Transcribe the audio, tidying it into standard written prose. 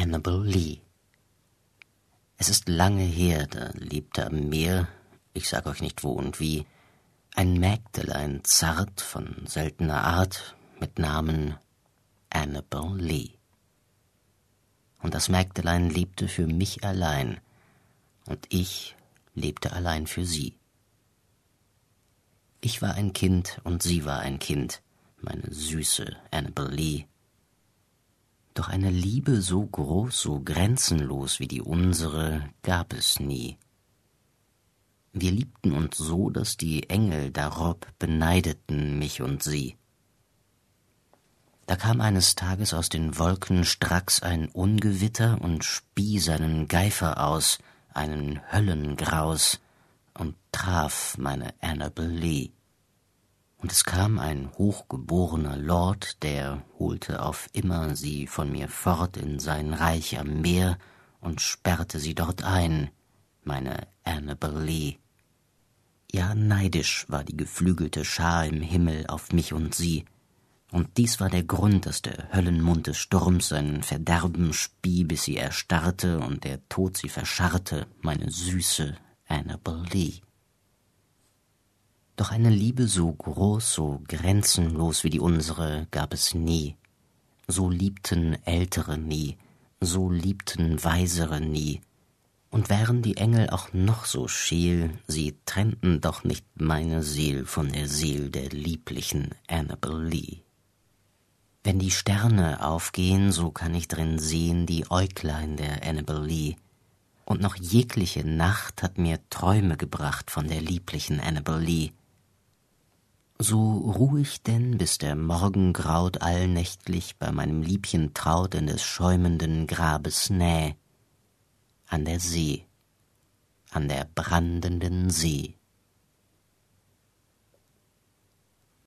Annabel Lee. Es ist lange her, da lebte am Meer, ich sag euch nicht wo und wie, ein Mägdelein zart von seltener Art mit Namen Annabel Lee. Und das Mägdelein lebte für mich allein, und ich lebte allein für sie. Ich war ein Kind und sie war ein Kind, meine süße Annabel Lee. Doch eine Liebe so groß, so grenzenlos wie die unsere gab es nie. Wir liebten uns so, dass die Engel darob beneideten mich und sie. Da kam eines Tages aus den Wolken stracks ein Ungewitter und spie seinen Geifer aus, einen Höllengraus, und traf meine Annabel Lee. Und es kam ein hochgeborener Lord, der holte auf immer sie von mir fort in sein Reich am Meer und sperrte sie dort ein, meine Annabel Lee. Ja, neidisch war die geflügelte Schar im Himmel auf mich und sie, und dies war der Grund, dass der Höllenmund des Sturms sein Verderben spie, bis sie erstarrte und der Tod sie verscharrte, meine süße Annabel Lee. Doch eine Liebe so groß, so grenzenlos wie die unsere gab es nie. So liebten Ältere nie, so liebten Weisere nie. Und wären die Engel auch noch so scheel, sie trennten doch nicht meine Seel von der Seel der lieblichen Annabel Lee. Wenn die Sterne aufgehen, so kann ich drin sehen die Äuglein der Annabel Lee. Und noch jegliche Nacht hat mir Träume gebracht von der lieblichen Annabel Lee. So ruh ich denn, bis der Morgen graut allnächtlich bei meinem Liebchen traut in des schäumenden Grabes Näh, an der See, an der brandenden See.